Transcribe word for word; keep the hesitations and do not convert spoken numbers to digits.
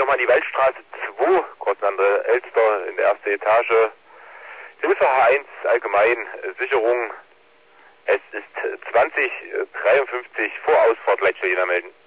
nochmal an die Waldstraße zwei, kurz an der Elster in der ersten Etage. Hilfe H eins, allgemein, äh, Sicherung. Es ist zwanzig dreiundfünfzig vor Ausfahrt, gleich will jeder melden.